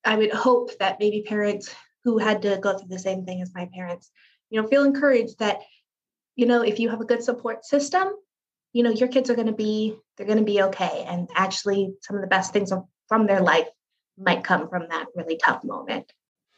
I would hope that maybe parents who had to go through the same thing as my parents, feel encouraged that, if you have a good support system, your kids they're going to be okay. And actually some of the best things from their life might come from that really tough moment.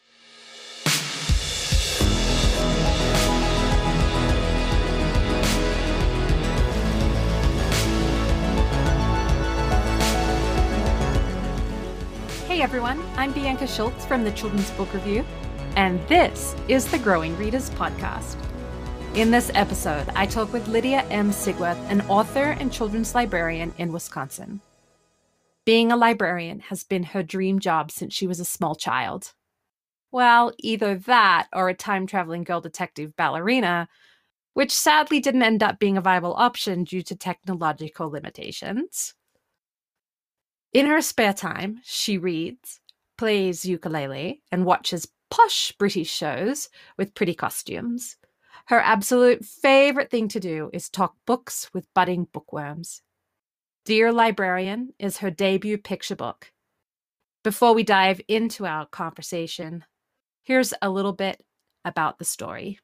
Hey everyone, I'm Bianca Schultz from the Children's Book Review, and this is the Growing Readers Podcast. In this episode, I talk with Lydia M. Sigworth, an author and children's librarian in Wisconsin. Being a librarian has been her dream job since she was a small child. Well, either that or a time-traveling girl detective ballerina, which sadly didn't end up being a viable option due to technological limitations. In her spare time, she reads, plays ukulele, and watches posh British shows with pretty costumes. Her absolute favorite thing to do is talk books with budding bookworms. Dear Librarian is her debut picture book. Before we dive into our conversation, here's a little bit about the story.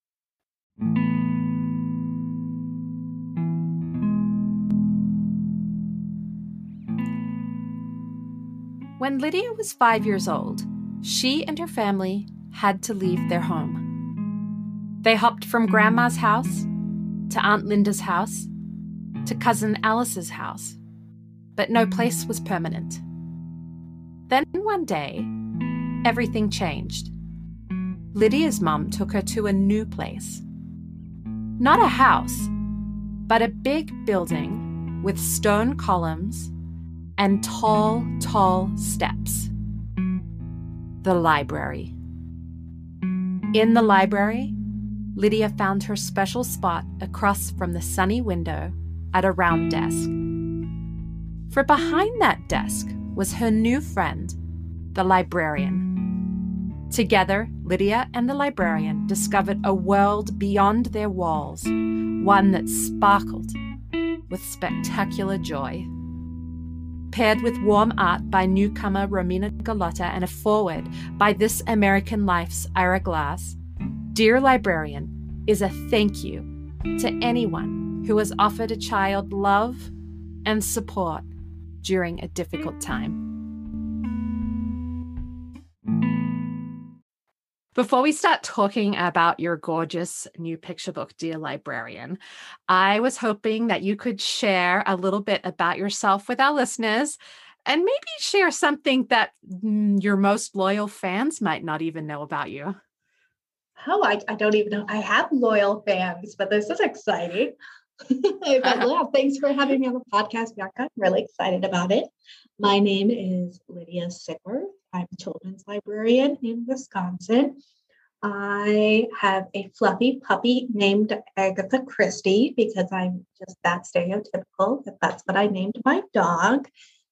When Lydia was 5 years old, she and her family had to leave their home. They hopped from Grandma's house to Aunt Linda's house to Cousin Alice's house, but no place was permanent. Then one day, everything changed. Lydia's mum took her to a new place. Not a house, but a big building with stone columns and tall, tall steps. The library. In the library, Lydia found her special spot across from the sunny window at a round desk. For behind that desk was her new friend, the librarian. Together, Lydia and the librarian discovered a world beyond their walls, one that sparkled with spectacular joy. Paired with warm art by newcomer Romina Galotta and a foreword by This American Life's Ira Glass, Dear Librarian is a thank you to anyone who has offered a child love and support during a difficult time. Before we start talking about your gorgeous new picture book, Dear Librarian, I was hoping that you could share a little bit about yourself with our listeners and maybe share something that your most loyal fans might not even know about you. Oh, I don't even know. I have loyal fans, but this is exciting. Thanks for having me on the podcast, Bianca. I'm really excited about it. My name is Lydia Sigworth. I'm a children's librarian in Wisconsin. I have a fluffy puppy named Agatha Christie because I'm just that stereotypical. That's what I named my dog.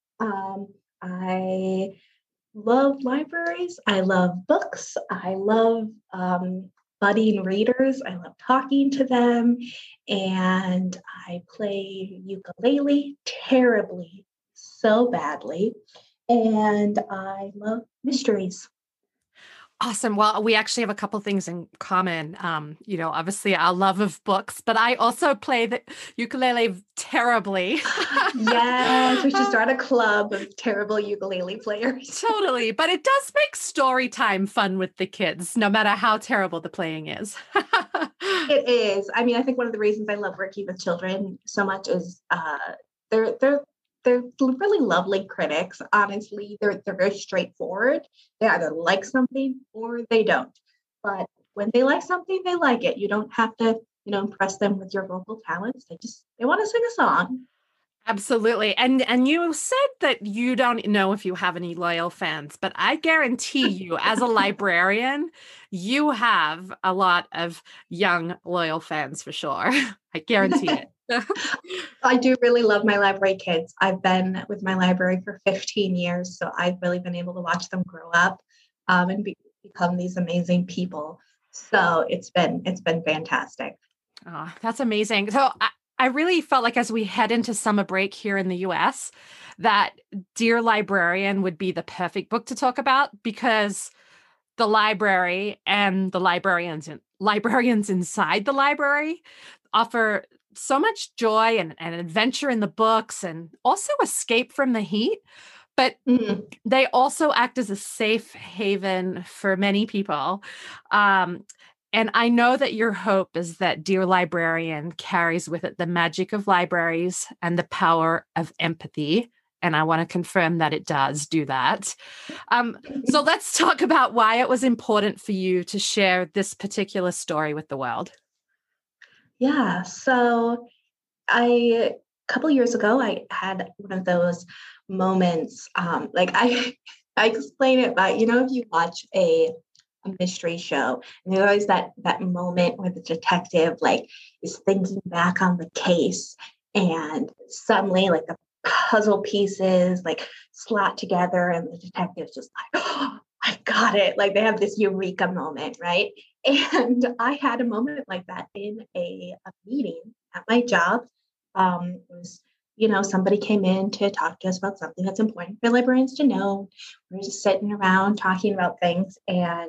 I love libraries. I love books. I love budding readers. I love talking to them. And I play ukulele terribly, so badly. And I love mysteries. Awesome. Well, we actually have a couple things in common. Obviously our love of books, but I also play the ukulele terribly. Yes, we should start a club of terrible ukulele players. Totally. But it does make story time fun with the kids, no matter how terrible the playing is. It is. I mean, I think one of the reasons I love working with children so much is they're really lovely critics. Honestly, they're very straightforward. They either like something or they don't. But when they like something, they like it. You don't have to, impress them with your vocal talents. They want to sing a song. Absolutely. And you said that you don't know if you have any loyal fans, but I guarantee you, as a librarian, you have a lot of young loyal fans for sure. I guarantee it. I do really love my library kids. I've been with my library for 15 years, so I've really been able to watch them grow up and become these amazing people. So it's been fantastic. Oh, that's amazing. So I really felt like as we head into summer break here in the US, that Dear Librarian would be the perfect book to talk about because the library and the librarians inside the library offer so much joy and adventure in the books and also escape from the heat. But Mhm. they also act as a safe haven for many people. Um, and I know that your hope is that Dear Librarian carries with it the magic of libraries and the power of empathy. And I want to confirm that it does do that. So let's talk about why it was important for you to share this particular story with the world. Yeah. So a couple years ago, I had one of those moments. Like I explain it by, if you watch a mystery show, and there's always that moment where the detective like is thinking back on the case, and suddenly like the puzzle pieces like slot together, and the detective's just like, oh, I got it. Like they have this eureka moment, right? And I had a moment like that in a meeting at my job. It was, somebody came in to talk to us about something that's important for librarians to know. We were just sitting around talking about things, and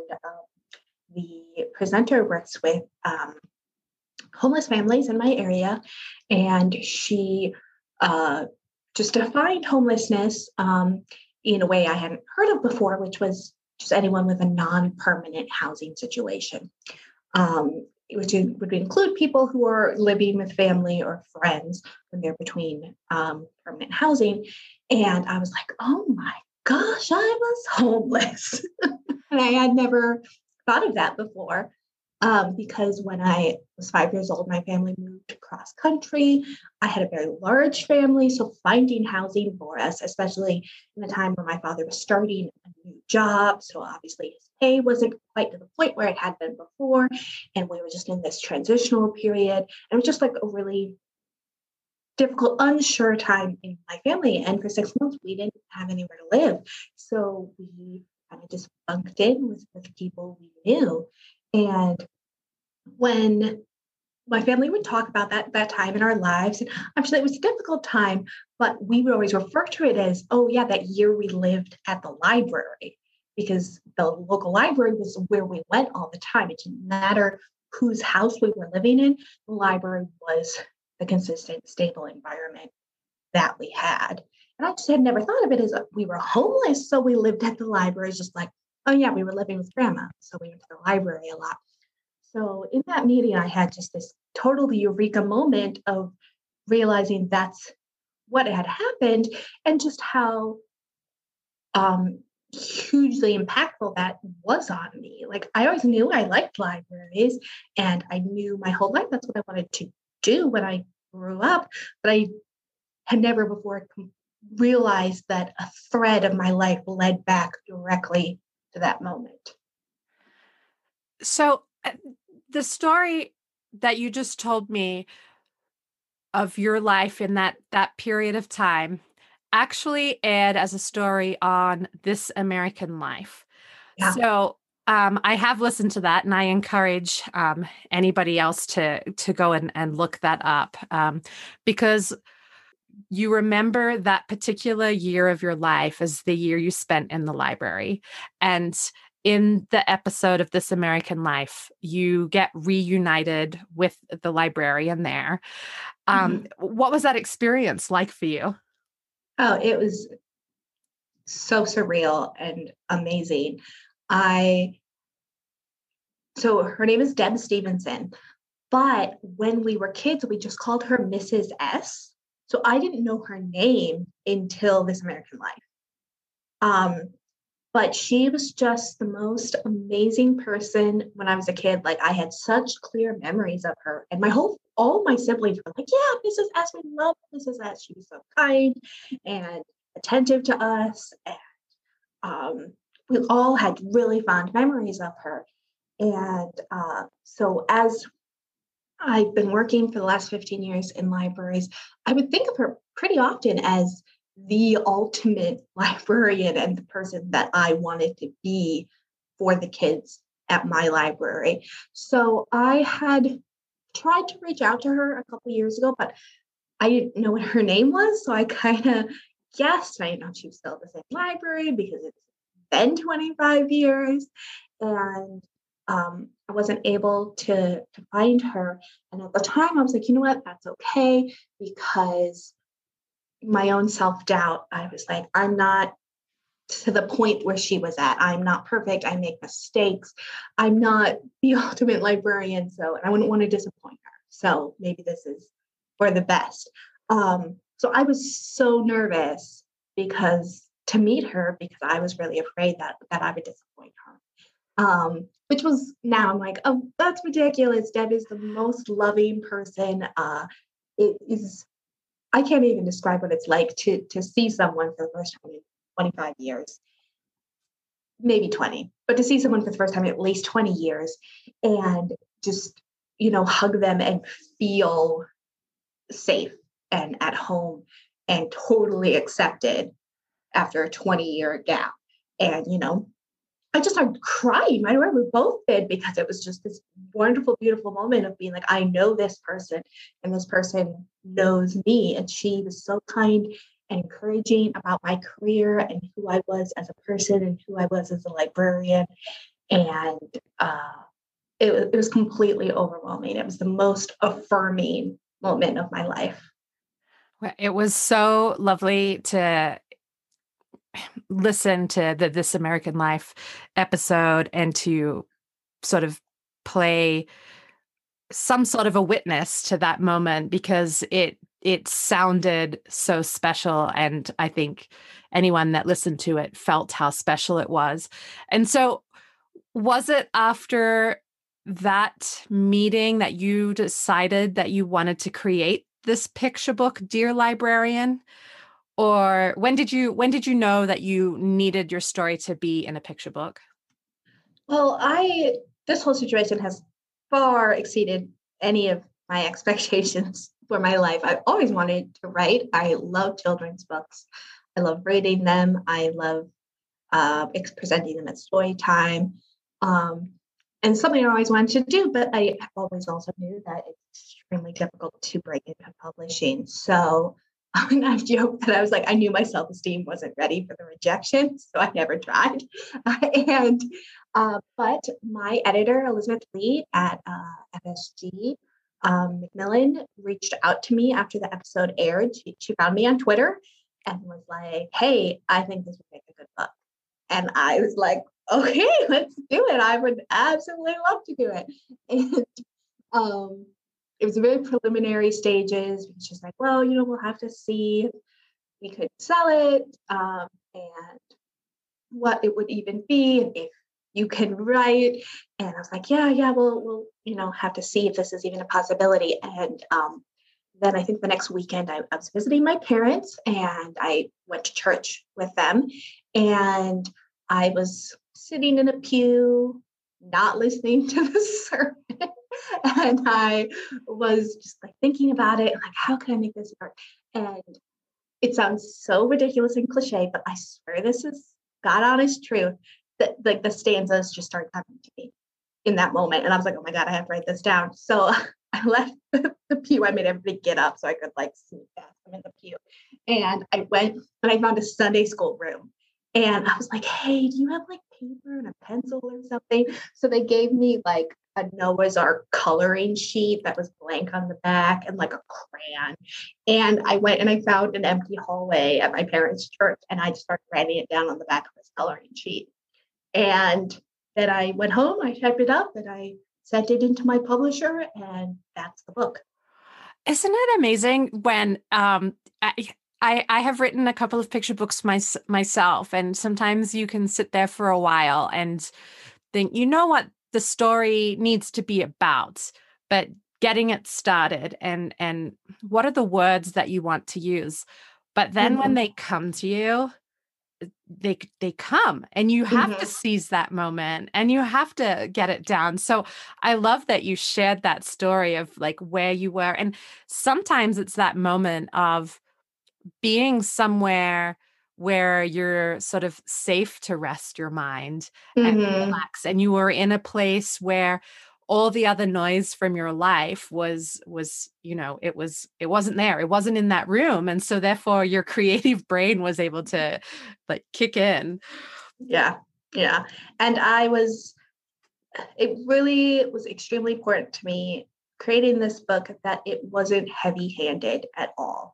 the presenter works with homeless families in my area, and she uh, just defined homelessness in a way I hadn't heard of before, which was just anyone with a non-permanent housing situation. Which would include people who are living with family or friends when they're between permanent housing. And I was like, oh my gosh, I was homeless. And I had never thought of that before. Because when I was 5 years old, my family moved across country. I had a very large family. So finding housing for us, especially in the time where my father was starting a new job. So obviously his pay wasn't quite to the point where it had been before. And we were just in this transitional period. And it was just like a really difficult, unsure time in my family. And for 6 months, we didn't have anywhere to live. So we kind of just bunked in with people we knew. And when my family would talk about that time in our lives, and I'm sure it was a difficult time, but we would always refer to it as, oh yeah, that year we lived at the library, because the local library was where we went all the time. It didn't matter whose house we were living in, the library was the consistent, stable environment that we had. And I just had never thought of it as we were homeless, so we lived at the library, just like, oh yeah, we were living with grandma, so we went to the library a lot. So in that meeting, I had just this totally eureka moment of realizing that's what had happened, and just how hugely impactful that was on me. Like I always knew I liked libraries, and I knew my whole life that's what I wanted to do when I grew up, but I had never before realized that a thread of my life led back directly to that moment. So, the story that you just told me of your life in that period of time actually aired as a story on This American Life. Yeah. So, I have listened to that, and I encourage anybody else to go and look that up because you remember that particular year of your life as the year you spent in the library. And in the episode of This American Life, you get reunited with the librarian there. Mhm. What was that experience like for you? Oh, it was so surreal and amazing. I so her name is Deb Stevenson, but when we were kids, we just called her Mrs. S. So I didn't know her name until This American Life. Um, but she was just the most amazing person when I was a kid. Like I had such clear memories of her, and all my siblings were like, "Yeah, Mrs. S, we love Mrs. S. She was so kind and attentive to us." And we all had really fond memories of her. And so, as I've been working for the last 15 years in libraries, I would think of her pretty often as the ultimate librarian and the person that I wanted to be for the kids at my library. So I had tried to reach out to her a couple years ago, but I didn't know what her name was. So I kind of guessed. I didn't know she was still at the same library because it's been 25 years. And I wasn't able to find her. And at the time, I was like, you know what? That's okay. Because my own self doubt, I was like, I'm not to the point where she was at. I'm not perfect. I make mistakes. I'm not the ultimate librarian. So, and I wouldn't want to disappoint her. So maybe this is for the best. So I was so nervous because to meet her because I was really afraid that I would disappoint her. Which was now I'm like, oh, that's ridiculous. Deb is the most loving person. It is I can't even describe what it's like to see someone for the first time in 25 years, maybe 20, but to see someone for the first time in at least 20 years and just, hug them and feel safe and at home and totally accepted after a 20-year gap. And, I just started crying right away. We both did because it was just this wonderful, beautiful moment of being like, I know this person and this person knows me. And she was so kind and encouraging about my career and who I was as a person and who I was as a librarian. And it was completely overwhelming. It was the most affirming moment of my life. Well, it was so lovely to listen to the This American Life episode and to sort of play some sort of a witness to that moment because it sounded so special. And I think anyone that listened to it felt how special it was. And so was it after that meeting that you decided that you wanted to create this picture book, Dear Librarian? Or when did you know that you needed your story to be in a picture book? Well, this whole situation has far exceeded any of my expectations for my life. I've always wanted to write. I love children's books. I love reading them. I love presenting them at story time. And something I always wanted to do, but I always also knew that it's extremely difficult to break into publishing. So I've joked that I was like, I knew my self-esteem wasn't ready for the rejection, so I never tried. But my editor, Elizabeth Lee at FSG Macmillan, reached out to me after the episode aired. She found me on Twitter and was like, hey, I think this would make a good book. And I was like, okay, let's do it. I would absolutely love to do it. And it was very preliminary stages. It's just like, well, we'll have to see if we could sell it and what it would even be and if you can write. And I was like, yeah, we'll have to see if this is even a possibility. And then I think the next weekend I was visiting my parents and I went to church with them. And I was sitting in a pew, not listening to the sermon. And I was just like thinking about it, like, how can I make this work? And it sounds so ridiculous and cliche, but I swear this is God honest truth that like the stanzas just started coming to me in that moment. And I was like, oh my God, I have to write this down. So I left the pew. I made everybody get up so I could like sneak past them in the pew. And I went and I found a Sunday school room. And I was like, hey, do you have like paper and a pencil or something? So they gave me like a Noah's Ark coloring sheet that was blank on the back and like a crayon. And I went and I found an empty hallway at my parents' church and I just started writing it down on the back of this coloring sheet. And then I went home, I typed it up and I sent it into my publisher and that's the book. Isn't it amazing when I have written a couple of picture books myself, and sometimes you can sit there for a while and think, you know what the story needs to be about, but getting it started and what are the words that you want to use. But then when they come to you, they come and you have to seize that moment and you have to get it down. So I love that you shared that story of like where you were. And sometimes it's that moment of being somewhere where you're sort of safe to rest your mind and relax. And you were in a place where all the other noise from your life was, it wasn't there. It wasn't in that room. And so therefore your creative brain was able to like kick in. Yeah. Yeah. And it really was extremely important to me creating this book that it wasn't heavy handed at all.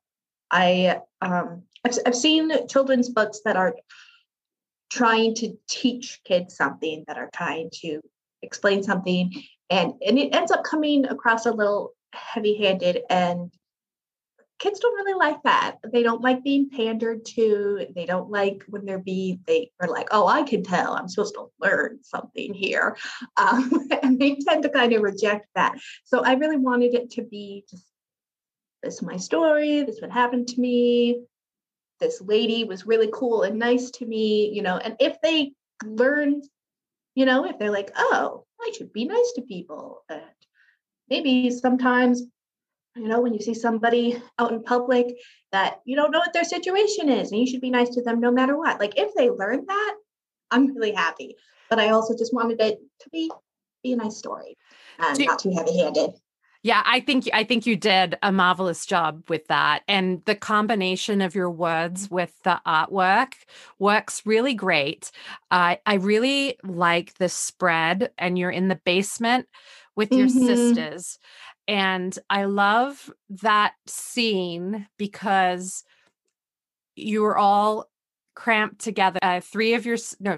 I've seen children's books that are trying to teach kids something, that are trying to explain something, and it ends up coming across a little heavy handed, and kids don't really like that. They don't like being pandered to. They don't like when they are like, oh, I can tell I'm supposed to learn something here. And they tend to kind of reject that. So I really wanted it to be just, this is my story. This is what happened to me. This lady was really cool and nice to me, and if they learn, if they're like, oh, I should be nice to people. And maybe sometimes, when you see somebody out in public that you don't know what their situation is and you should be nice to them no matter what. Like if they learn that, I'm really happy. But I also just wanted it to be a nice story and not too heavy handed. Yeah, I think you did a marvelous job with that. And the combination of your words with the artwork works really great. I really like the spread, and you're in the basement with your sisters. And I love that scene because you were all cramped together. Three of your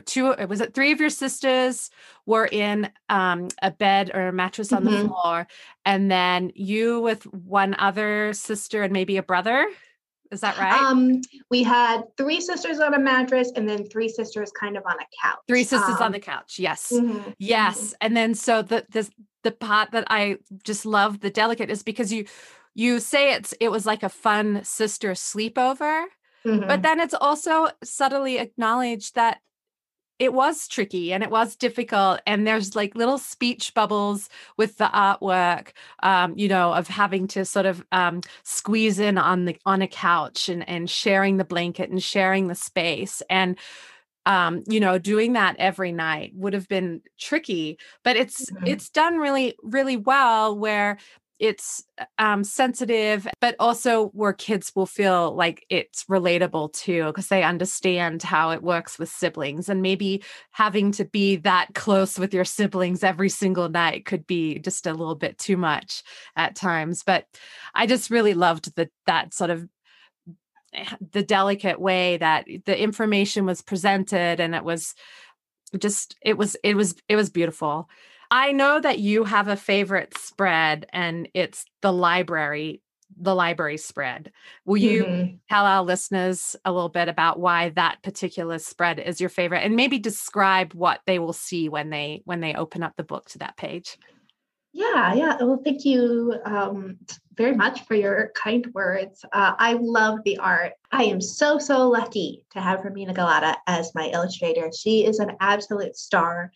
sisters were in a bed or a mattress on the floor, and then you with one other sister and maybe a brother. Is that right? We had three sisters on a mattress and then three sisters kind of on a couch. Three sisters on the couch. Yes. Yes. And then so the part that I just love, the delicate, is because you say it was like a fun sister sleepover. But then it's also subtly acknowledged that it was tricky and it was difficult. And there's like little speech bubbles with the artwork, of having to sort of squeeze in on a couch and sharing the blanket and sharing the space. And doing that every night would have been tricky, but it's done really, really well, where it's sensitive, but also where kids will feel like it's relatable too, because they understand how it works with siblings. And maybe having to be that close with your siblings every single night could be just a little bit too much at times. But I just really loved that sort of the delicate way that the information was presented, and it was beautiful. I know that you have a favorite spread, and it's the library spread. Will you tell our listeners a little bit about why that particular spread is your favorite, and maybe describe what they will see when they open up the book to that page? Yeah. Well, thank you very much for your kind words. I love the art. I am so lucky to have Romina Galata as my illustrator. She is an absolute star.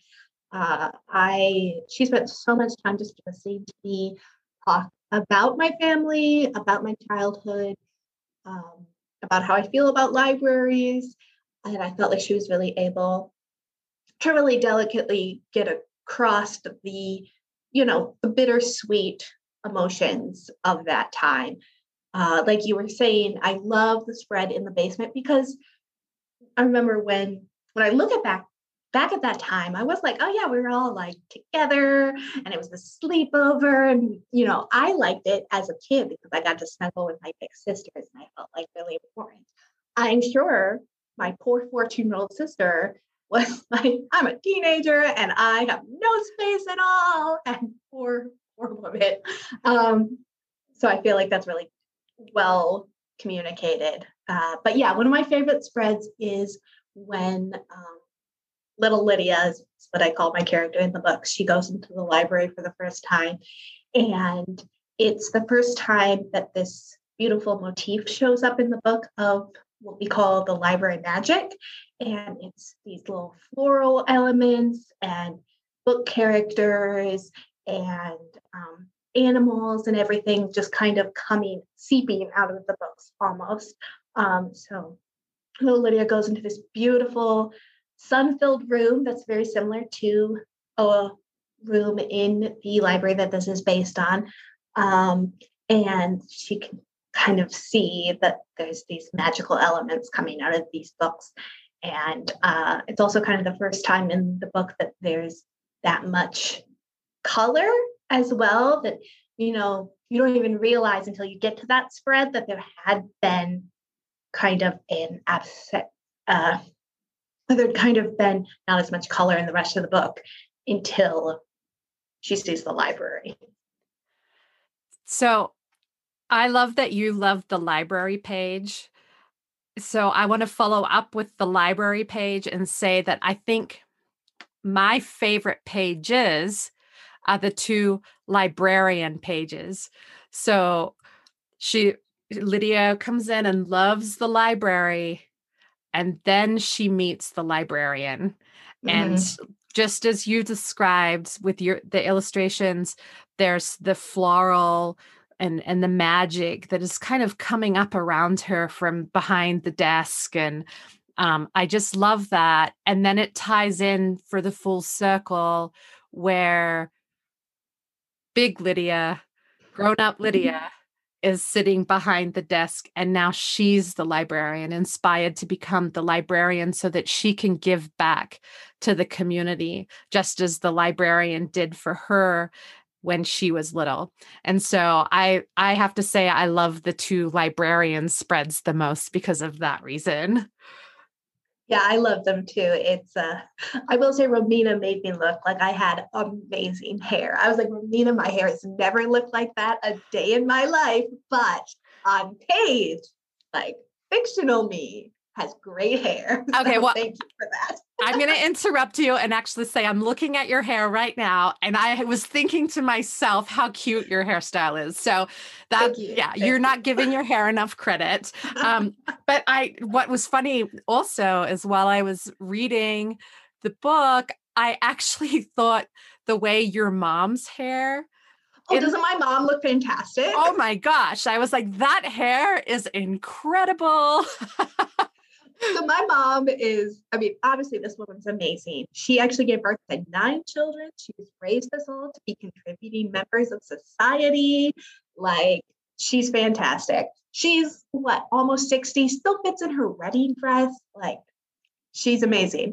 She spent so much time just listening to me talk about my family, about my childhood, about how I feel about libraries. And I felt like she was really able to really delicately get across the bittersweet emotions of that time. Like you were saying, I love the spread in the basement because I remember when I look at back at that time, I was like, oh yeah, we were all like together and it was a sleepover. And, I liked it as a kid because I got to snuggle with my big sisters and I felt like really important. I'm sure my poor 14-year-old sister was like, I'm a teenager and I have no space at all. And poor woman. So I feel like that's really well communicated. But yeah, one of my favorite spreads is when little Lydia is what I call my character in the book. She goes into the library for the first time. And it's the first time that this beautiful motif shows up in the book of what we call the library magic. And it's these little floral elements and book characters and animals and everything just kind of seeping out of the books almost. So little Lydia goes into this beautiful sun-filled room that's very similar to a room in the library that this is based on. And she can kind of see that there's these magical elements coming out of these books. And it's also kind of the first time in the book that there's that much color as well, that, you don't even realize until you get to that spread that there had been kind of an absent, there'd kind of been not as much color in the rest of the book until she sees the library. So I love that you love the library page. So I want to follow up with the library page and say that I think my favorite pages are the two librarian pages. So Lydia comes in and loves the library, and then she meets the librarian. And just as you described with the illustrations, there's the floral and the magic that is kind of coming up around her from behind the desk. And I just love that. And then it ties in for the full circle where big Lydia, grown-up Lydia, is sitting behind the desk, and now she's the librarian, inspired to become the librarian so that she can give back to the community, just as the librarian did for her when she was little. And so I have to say I love the two librarian spreads the most because of that reason. Yeah, I love them too. It's I will say Romina made me look like I had amazing hair. I was like, Romina, my hair has never looked like that a day in my life, but on page, like fictional me has great hair. Okay, so well, thank you for that. I'm going to interrupt you and actually say I'm looking at your hair right now, and I was thinking to myself how cute your hairstyle is. So that, you're not giving your hair enough credit. But what was funny also is while I was reading the book, I actually thought the way your mom's hair. Doesn't my mom look fantastic? Oh my gosh. I was like, that hair is incredible. So my mom obviously this woman's amazing. She actually gave birth to 9 children. She's raised us all to be contributing members of society. Like, she's fantastic. She's almost 60, still fits in her wedding dress. Like, she's amazing.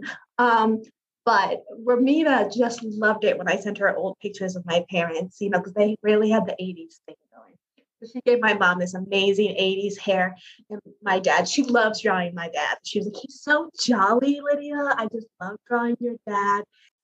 But Romina just loved it when I sent her old pictures of my parents, because they really had the 80s thing going. So she gave my mom this amazing 80s hair. And my dad, she loves drawing my dad. She was like, he's so jolly, Lydia. I just love drawing your dad.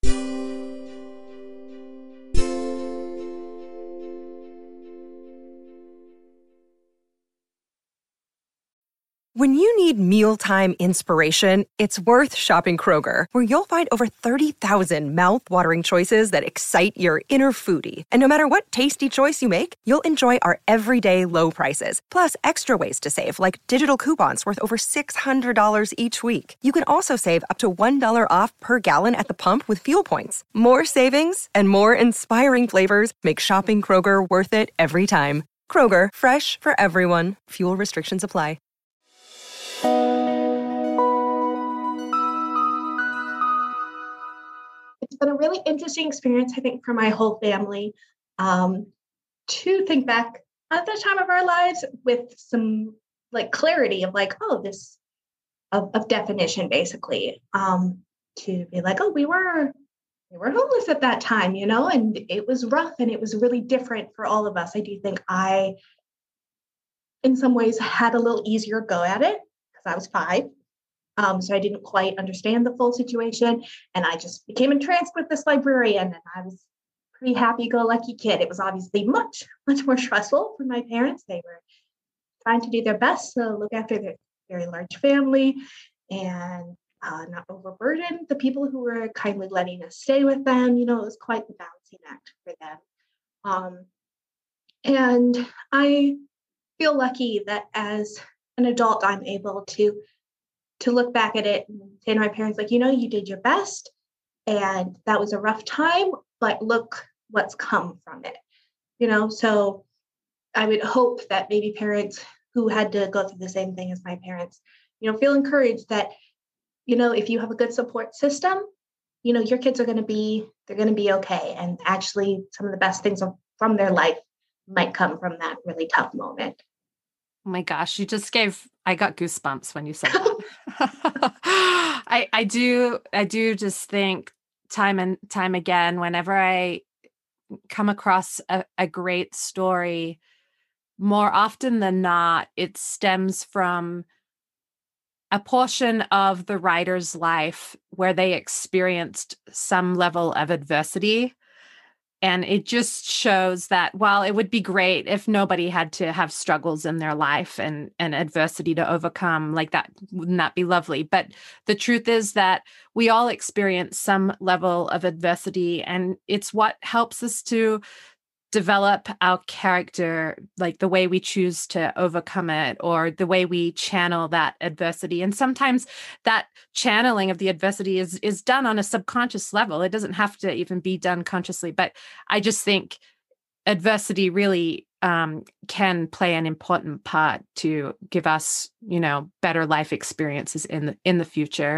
When you need mealtime inspiration, it's worth shopping Kroger, where you'll find over 30,000 mouth-watering choices that excite your inner foodie. And no matter what tasty choice you make, you'll enjoy our everyday low prices, plus extra ways to save, like digital coupons worth over $600 each week. You can also save up to $1 off per gallon at the pump with fuel points. More savings and more inspiring flavors make shopping Kroger worth it every time. Kroger, fresh for everyone. Fuel restrictions apply. It's been a really interesting experience, I think, for my whole family, to think back at the time of our lives with some clarity of this of definition, basically, to be like, we were homeless at that time, and it was rough and it was really different for all of us. I do think I, in some ways, had a little easier go at it because I was 5. So I didn't quite understand the full situation. And I just became entranced with this librarian, and I was a pretty happy-go-lucky kid. It was obviously much, much more stressful for my parents. They were trying to do their best to look after their very large family and not overburden the people who were kindly letting us stay with them. It was quite the balancing act for them. And I feel lucky that as an adult, I'm able to look back at it and say to my parents, you did your best, and that was a rough time, but look what's come from it. So I would hope that maybe parents who had to go through the same thing as my parents, feel encouraged that, if you have a good support system, your kids are going to be they're going to be okay. And actually some of the best things from their life might come from that really tough moment. Oh my gosh, I got goosebumps when you said that. I do just think time and time again, whenever I come across a great story, more often than not, it stems from a portion of the writer's life where they experienced some level of adversity. And it just shows that while it would be great if nobody had to have struggles in their life and adversity to overcome, like that, wouldn't that be lovely? But the truth is that we all experience some level of adversity, and it's what helps us to develop our character, like the way we choose to overcome it or the way we channel that adversity. And sometimes that channeling of the adversity is done on a subconscious level. It doesn't have to even be done consciously. But I just think adversity really can play an important part to give us, better life experiences in the future.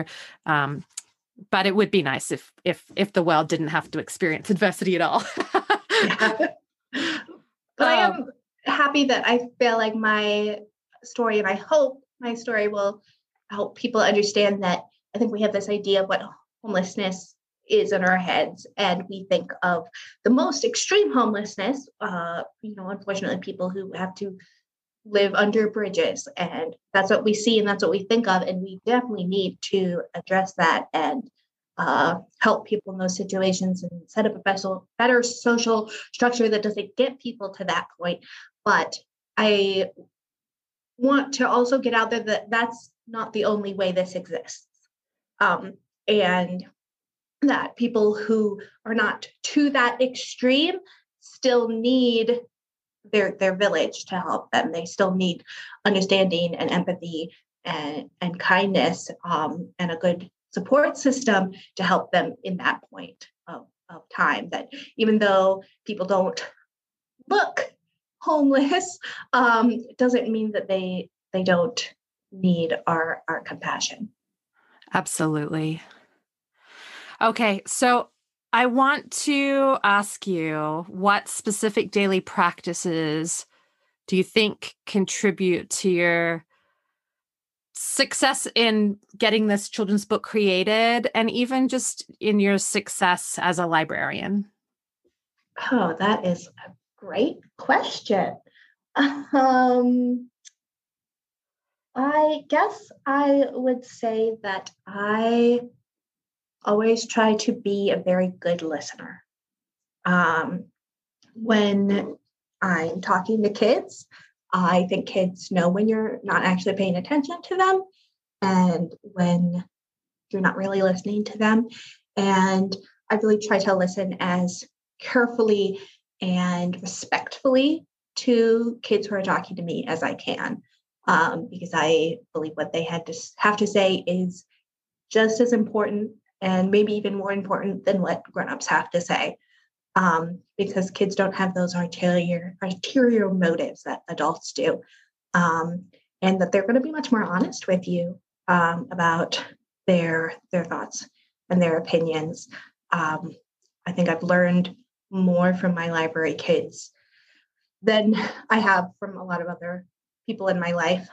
But it would be nice if the world didn't have to experience adversity at all. Yeah. But I am happy that I feel like my story, and I hope my story will help people understand that I think we have this idea of what homelessness is in our heads. And we think of the most extreme homelessness, unfortunately, people who have to live under bridges. And that's what we see and that's what we think of. And we definitely need to address that and help people in those situations and set up a better social structure that doesn't get people to that point. But I want to also get out there that that's not the only way this exists. And that people who are not to that extreme still need their village to help them. They still need understanding and empathy and kindness and a good support system to help them in that point of time. That even though people don't look homeless, doesn't mean that they don't need our compassion. Absolutely. Okay, so I want to ask you, what specific daily practices do you think contribute to your success in getting this children's book created, and even just in your success as a librarian? Oh, that is a great question. I guess I would say that I always try to be a very good listener. When I'm talking to kids, I think kids know when you're not actually paying attention to them and when you're not really listening to them. And I really try to listen as carefully and respectfully to kids who are talking to me as I can, because I believe what they have to say is just as important and maybe even more important than what grown-ups have to say, because kids don't have those ulterior motives that adults do, and that they're going to be much more honest with you about their thoughts and their opinions. I think I've learned more from my library kids than I have from a lot of other people in my life.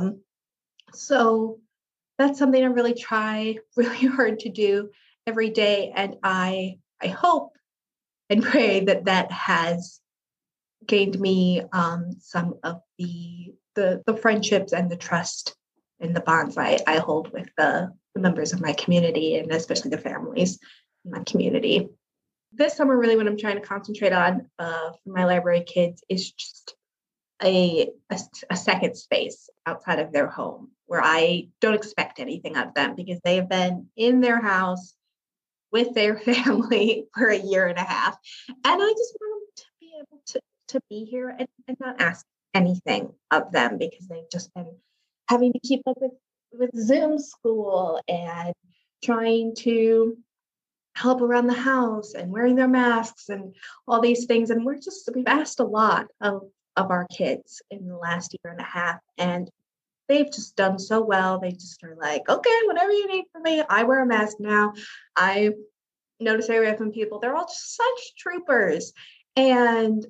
So that's something I really try really hard to do every day. And I hope and pray that has gained me some of the friendships and the trust and the bonds I hold with the members of my community, and especially the families in my community. This summer, really what I'm trying to concentrate on for my library kids is just a second space outside of their home where I don't expect anything of them, because they have been in their house with their family for a year and a half. And I just want them to be able to be here and not ask anything of them, because they've just been having to keep up with Zoom school and trying to help around the house and wearing their masks and all these things. And we've asked a lot of our kids in the last year and a half, and they've just done so well. They just are like, okay, whatever you need from me. I wear a mask now. I notice area from people. They're all such troopers. And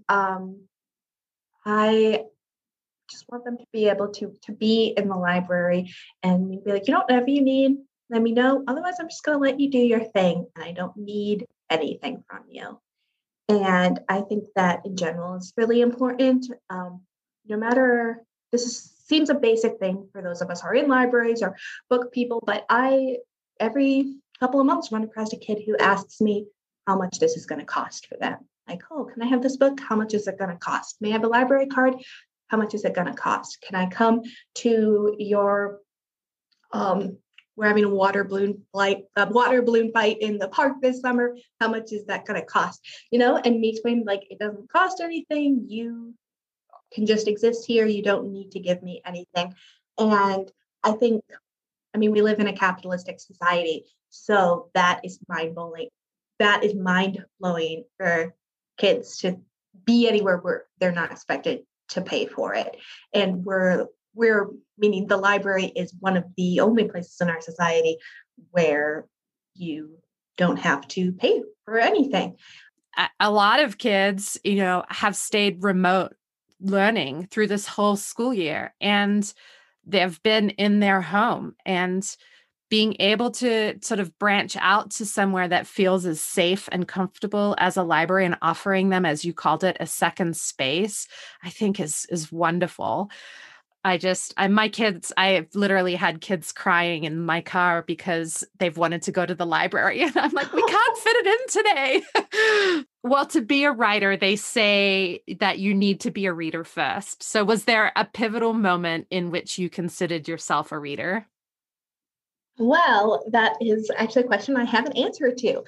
I just want them to be able to be in the library and be like, whatever you need, let me know. Otherwise, I'm just going to let you do your thing. And I don't need anything from you. And I think that in general is really important. No matter, seems a basic thing for those of us who are in libraries or book people, but I, every couple of months, run across a kid who asks me how much this is going to cost for them. Like, oh, can I have this book? How much is it going to cost? May I have a library card? How much is it going to cost? Can I come to your, we're having a water balloon fight in the park this summer. How much is that going to cost? And me explaining, like, it doesn't cost anything. You can just exist here. You don't need to give me anything. And I think, we live in a capitalistic society. So that is mind-blowing. That is mind-blowing for kids to be anywhere where they're not expected to pay for it. And we're meaning the library is one of the only places in our society where you don't have to pay for anything. A lot of kids, have stayed remote learning through this whole school year, and they've been in their home, and being able to sort of branch out to somewhere that feels as safe and comfortable as a library and offering them, as you called it, a second space, I think is wonderful. My kids, I've literally had kids crying in my car because they've wanted to go to the library. And I'm like, we can't fit it in today. Well, to be a writer, they say that you need to be a reader first. So was there a pivotal moment in which you considered yourself a reader? Well, that is actually a question I have an answer to.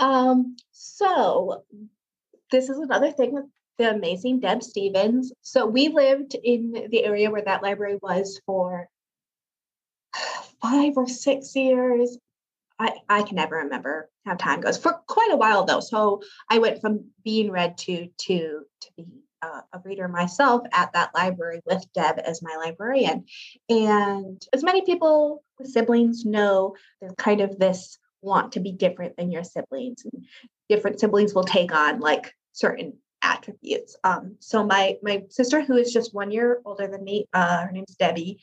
So this is another thing with the amazing Deb Stevens. So we lived in the area where that library was for 5 or 6 years. I can never remember how time goes, for quite a while though. So I went from being read to be a reader myself at that library with Deb as my librarian. And as many people with siblings know, there's kind of this want to be different than your siblings, and different siblings will take on like certain attributes. So my sister, who is just 1 year older than me, her name's Debbie.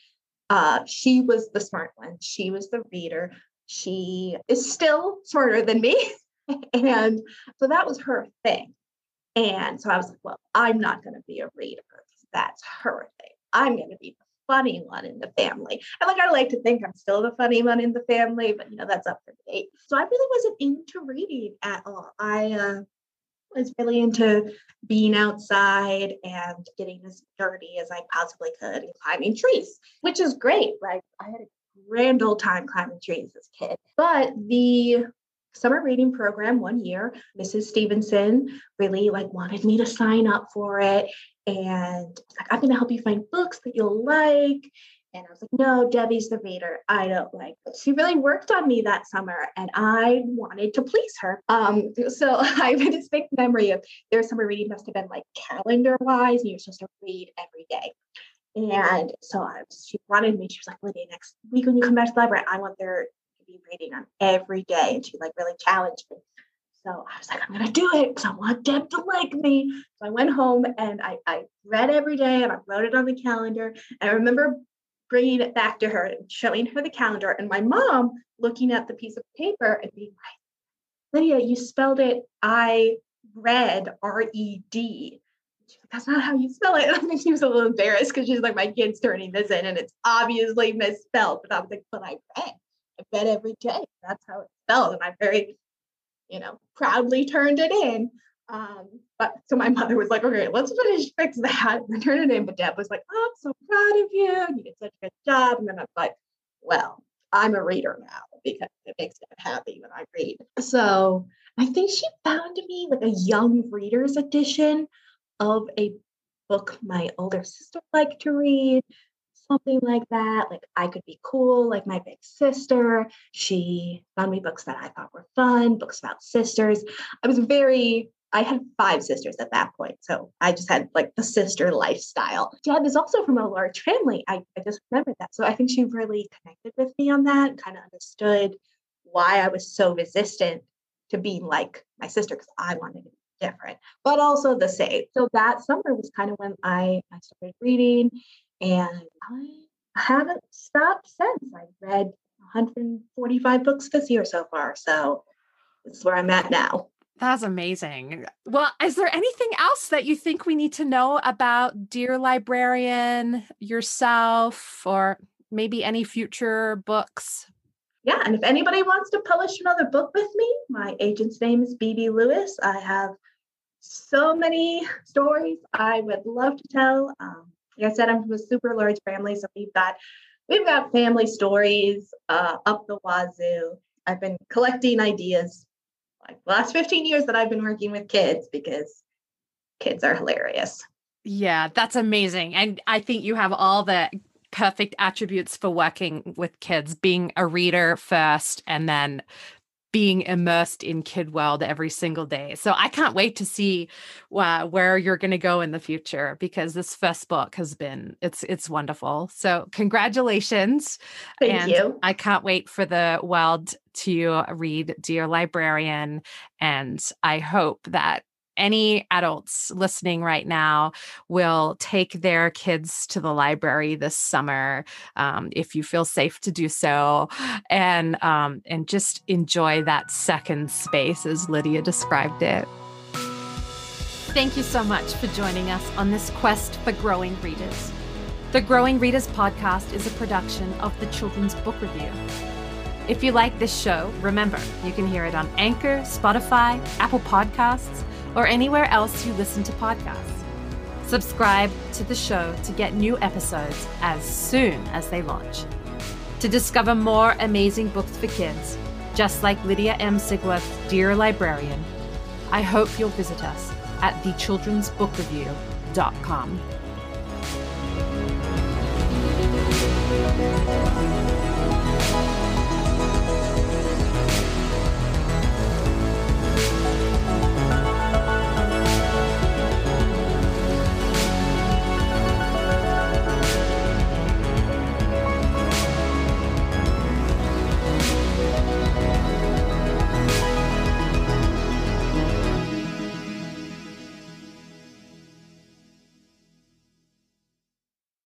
She was the smart one. She was the reader. She is still smarter than me. And so that was her thing. And so I was like, well, I'm not going to be a reader. That's her thing. I'm going to be the funny one in the family. And I like to think I'm still the funny one in the family, but that's up for debate. So I really wasn't into reading at all. I was really into being outside and getting as dirty as I possibly could and climbing trees, which is great. Like, I had a grand old time climbing trees as a kid. But the summer reading program 1 year, Mrs. Stevenson really wanted me to sign up for it. And was like, I'm going to help you find books that you'll like. And I was like, no, Debbie's the reader. I don't like it. She really worked on me that summer, and I wanted to please her. So I have a distinct memory of their summer reading must have been calendar wise, and you're supposed to read every day. And so she wanted me, she was like, Lydia, next week when you come back to the library, I want there to be reading on every day. And she really challenged me. So I was like, I'm going to do it because I want Deb to like me. So I went home and I read every day and I wrote it on the calendar. And I remember bringing it back to her and showing her the calendar, and my mom looking at the piece of paper and being like, Lydia, you spelled it I read R-E-D. That's not how you spell it. And I think she was a little embarrassed because she's like, my kid's turning this in and it's obviously misspelled. But I was like, but I read every day. That's how it's spelled. And I very, proudly turned it in. But so my mother was like, okay, let's fix that and turn it in. But Deb was like, oh, I'm so proud of you. You did such a good job. And then I was like, well, I'm a reader now because it makes me happy when I read. So I think she found me a young readers edition of a book my older sister liked to read, something like that. I could be cool, like my big sister. She found me books that I thought were fun, books about sisters. I had 5 sisters at that point. So I just had the sister lifestyle. Deb is also from a large family. I just remembered that. So I think she really connected with me on that, kind of understood why I was so resistant to being like my sister because I wanted to be different, but also the same. So that summer was kind of when I started reading, and I haven't stopped since. I've read 145 books this year so far. So this is where I'm at now. That's amazing. Well, is there anything else that you think we need to know about Dear Librarian, yourself, or maybe any future books? Yeah, and if anybody wants to publish another book with me, my agent's name is BB Lewis. I have so many stories I would love to tell. Like I said, I'm from a super large family, so we've got family stories up the wazoo. I've been collecting ideas like the last 15 years that I've been working with kids because kids are hilarious. Yeah, that's amazing. And I think you have all the perfect attributes for working with kids, being a reader first and then being immersed in kid world every single day. So I can't wait to see where you're going to go in the future, because this first book has been, it's wonderful. So congratulations. Thank you. I can't wait for the world to read Dear Librarian. And I hope that any adults listening right now will take their kids to the library this summer, if you feel safe to do so, and just enjoy that second space as Lydia described it. Thank you so much for joining us on this quest for growing readers. The Growing Readers podcast is a production of the Children's Book Review. If you like this show, remember, you can hear it on Anchor, Spotify, Apple Podcasts, or anywhere else you listen to podcasts. Subscribe to the show to get new episodes as soon as they launch. To discover more amazing books for kids, just like Lydia M. Sigworth's Dear Librarian, I hope you'll visit us at thechildrensbookreview.com.